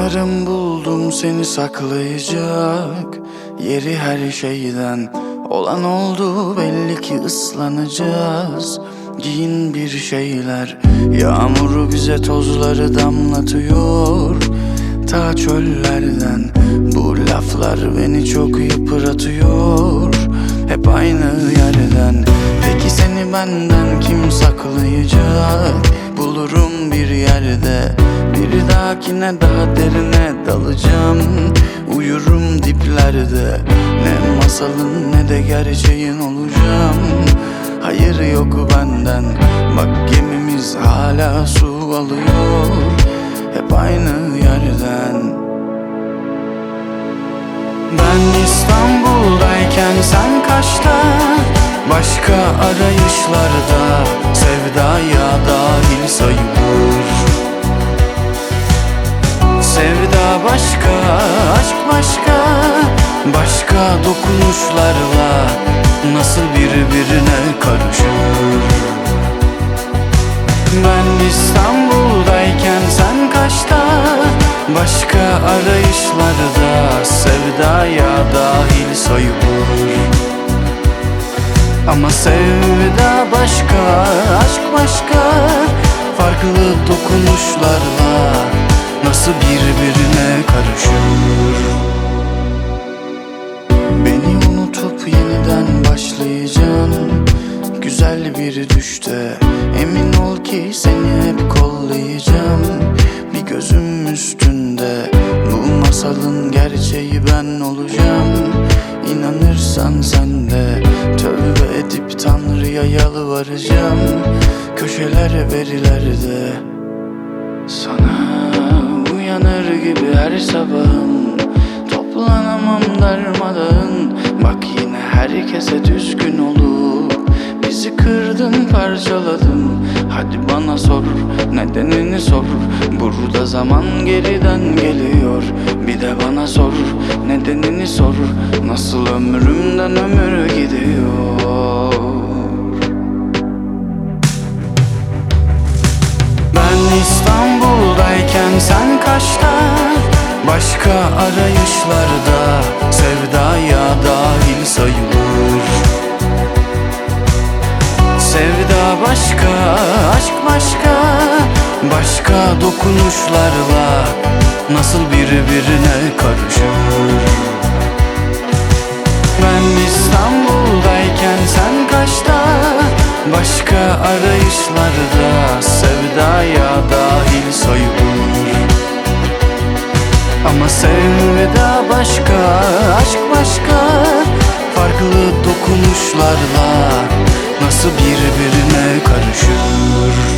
Sanırım buldum seni saklayacak yeri her şeyden. Olan oldu, belli ki ıslanacağız. Giyin bir şeyler. Yağmuru bize tozları damlatıyor ta çöllerden. Bu laflar beni çok yıpratıyor, hep aynı yerden. Peki seni benden kim saklayacak? Bulurum bir yerde. Bir dahakine daha derine dalacağım. Uyurum diplerde. Ne masalın ne de gerçeğin olacağım. Hayır yok benden. Bak gemimiz hala su alıyor, hep aynı yerden. Ben İstanbul'dayken sen Kaş'ta, başka arayışlarda. Sevdaya dahil sayılır. Sevda başka, aşk başka. Başka dokunuşlarla nasıl birbirine karışır. Ben İstanbul'dayken sen Kaş'ta, başka arayışlarda. Sevdaya dahil sayılır. Ama sevda başka, aşk başka. Farklı dokunuşlarla nasıl birbirine karışır. Beni unutup yeniden başlayacaksın güzel bir düşte. Emin ol ki seni hep kollayacağım, bir gözüm üstünde. Bu masalın gerçeği ben olacağım. İnanırsan sen de tövbe edip Tanrı'ya yalvaracağım. Köşeler verilerde sana uyanır gibi her sabahım. Toplanamam darmadağın. Bak yine herkese düzgün olup bizi kırdın, parçaladın. Hadi bana sor, nedenini sor. Burada zaman geriden geliyor. Bir de bana sor, nedenini sor. Nasıl ömrümden ömür gidiyor. Ben İstanbul'dayken sen Kaş'ta, başka arayışlarda. Sevdaya dahil sayılır. Sevda başka, aşk başka. Başka dokunuşlarla nasıl birbirine karışır. Ben İstanbul'dayken sen Kaş'ta, başka arayışlarda. Sevdaya dahil sayılır. Ama sevda başka, aşk başka. Farklı dokunuşlarla nasıl birbirine karışır.